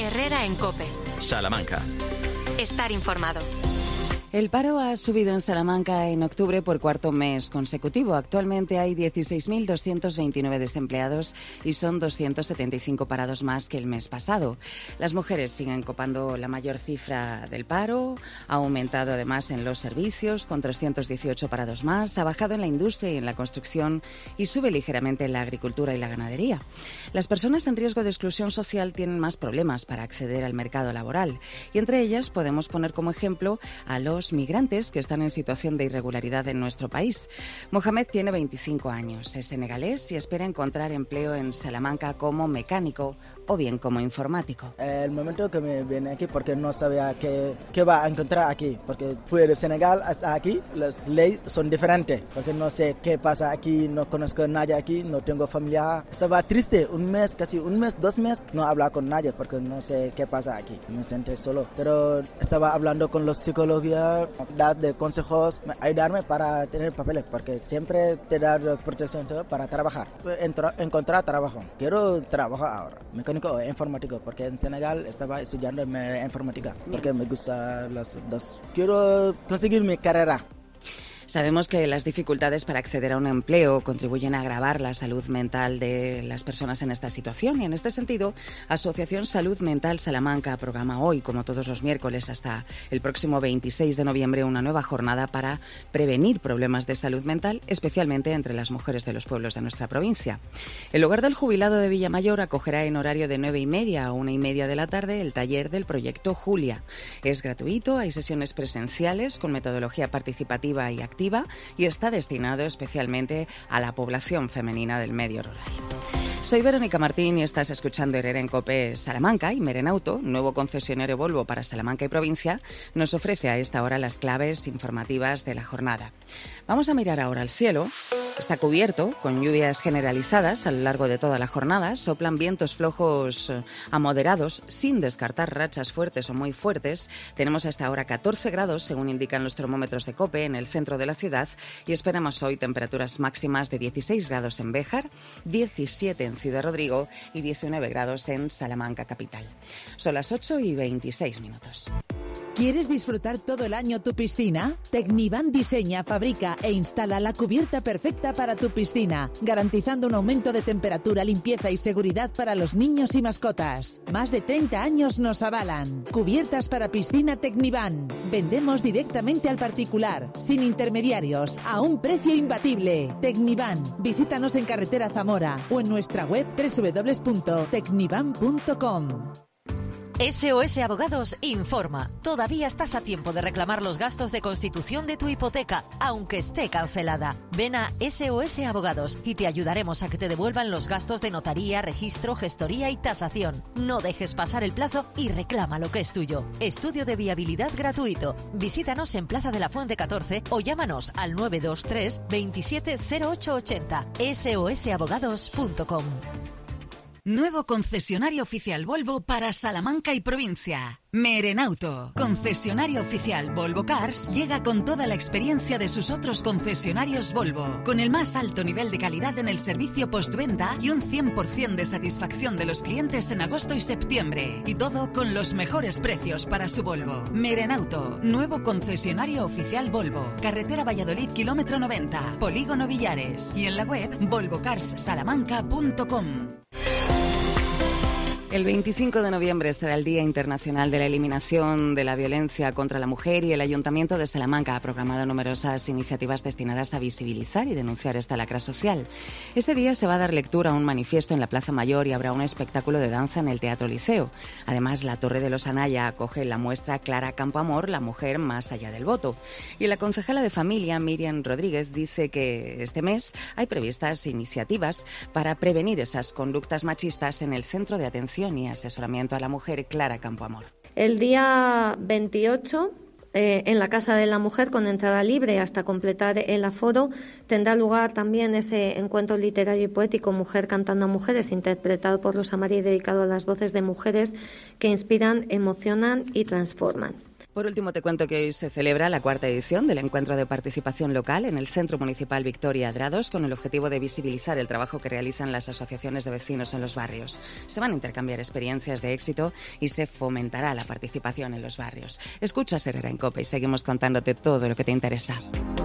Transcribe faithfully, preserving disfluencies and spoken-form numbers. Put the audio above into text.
Herrera en COPE. Salamanca. Estar informado. El paro ha subido en Salamanca en octubre por cuarto mes consecutivo. Actualmente hay dieciséis mil doscientos veintinueve desempleados y son doscientos setenta y cinco parados más que el mes pasado. Las mujeres siguen copando la mayor cifra del paro, ha aumentado además en los servicios con trescientos dieciocho parados más, ha bajado en la industria y en la construcción y sube ligeramente en la agricultura y la ganadería. Las personas en riesgo de exclusión social tienen más problemas para acceder al mercado laboral y entre ellas podemos poner como ejemplo a los migrantes que están en situación de irregularidad en nuestro país. Mohamed tiene veinticinco años, es senegalés y espera encontrar empleo en Salamanca como mecánico o bien como informático. El momento que me vine aquí porque no sabía qué, qué va a encontrar aquí, porque fui de Senegal hasta aquí, las leyes son diferentes, porque no sé qué pasa aquí, no conozco a nadie aquí, no tengo familia. Estaba triste, un mes, casi un mes, dos meses, no hablaba con nadie porque no sé qué pasa aquí, me senté solo. Pero estaba hablando con los psicólogos, dar de consejos, ayudarme para tener papeles, porque siempre te dan protección para trabajar. Entro, encontrar trabajo. Quiero trabajar ahora, mecánico o informático, porque en Senegal estaba estudiando informática, porque me gustan las dos. Quiero conseguir mi carrera. Sabemos que las dificultades para acceder a un empleo contribuyen a agravar la salud mental de las personas en esta situación y en este sentido, Asociación Salud Mental Salamanca programa hoy, como todos los miércoles hasta el próximo veintiséis de noviembre, una nueva jornada para prevenir problemas de salud mental, especialmente entre las mujeres de los pueblos de nuestra provincia. El Hogar del Jubilado de Villamayor acogerá en horario de nueve y media a una y media de la tarde el taller del proyecto Julia. Es gratuito, hay sesiones presenciales con metodología participativa y activa y está destinado especialmente a la población femenina del medio rural. Soy Verónica Martín y estás escuchando Herrera en COPE Salamanca y Merenauto, nuevo concesionario Volvo para Salamanca y provincia, nos ofrece a esta hora las claves informativas de la jornada. Vamos a mirar ahora al cielo. Está cubierto con lluvias generalizadas a lo largo de toda la jornada. Soplan vientos flojos a moderados sin descartar rachas fuertes o muy fuertes. Tenemos hasta ahora catorce grados, según indican los termómetros de COPE, en el centro de la ciudad y esperamos hoy temperaturas máximas de dieciséis grados en Béjar, diecisiete en Ciudad Rodrigo y diecinueve grados en Salamanca capital. Son las ocho y veintiséis minutos. ¿Quieres disfrutar todo el año tu piscina? Tecnivan diseña, fabrica e instala la cubierta perfecta para tu piscina, garantizando un aumento de temperatura, limpieza y seguridad para los niños y mascotas. Más de treinta años nos avalan. Cubiertas para piscina Tecnivan. Vendemos directamente al particular, sin intermediarios, a un precio imbatible. Tecnivan. Visítanos en carretera Zamora o en nuestra web doble u doble u doble u punto tecnivan punto com. S O S Abogados informa. Todavía estás a tiempo de reclamar los gastos de constitución de tu hipoteca, aunque esté cancelada. Ven a S O S Abogados y te ayudaremos a que te devuelvan los gastos de notaría, registro, gestoría y tasación. No dejes pasar el plazo y reclama lo que es tuyo. Estudio de viabilidad gratuito. Visítanos en Plaza de la Fuente catorce o llámanos al nueve dos tres, veintisiete cero ocho ochenta. S O S abogados punto com. Nuevo concesionario oficial Volvo para Salamanca y provincia. Merenauto, concesionario oficial Volvo Cars, llega con toda la experiencia de sus otros concesionarios Volvo, con el más alto nivel de calidad en el servicio postventa y un cien por ciento de satisfacción de los clientes en agosto y septiembre. Y todo con los mejores precios para su Volvo. Merenauto, nuevo concesionario oficial Volvo, carretera Valladolid kilómetro noventa, Polígono Villares y en la web volvo cars salamanca punto com. El veinticinco de noviembre será el Día Internacional de la Eliminación de la Violencia contra la Mujer y el Ayuntamiento de Salamanca ha programado numerosas iniciativas destinadas a visibilizar y denunciar esta lacra social. Ese día se va a dar lectura a un manifiesto en la Plaza Mayor y habrá un espectáculo de danza en el Teatro Liceo. Además, la Torre de los Anaya acoge la muestra Clara Campoamor, la mujer más allá del voto. Y la concejala de Familia, Miriam Rodríguez, dice que este mes hay previstas iniciativas para prevenir esas conductas machistas en el Centro de Atención y Asesoramiento a la Mujer Clara Campoamor. El día veintiocho, eh, en la Casa de la Mujer, con entrada libre hasta completar el aforo, tendrá lugar también este encuentro literario y poético Mujer cantando a mujeres, interpretado por Rosa María y dedicado a las voces de mujeres que inspiran, emocionan y transforman. Por último, te cuento que hoy se celebra la cuarta edición del Encuentro de Participación Local en el Centro Municipal Victoria Adrados, con el objetivo de visibilizar el trabajo que realizan las asociaciones de vecinos en los barrios. Se van a intercambiar experiencias de éxito y se fomentará la participación en los barrios. Escucha Herrera en COPE y seguimos contándote todo lo que te interesa.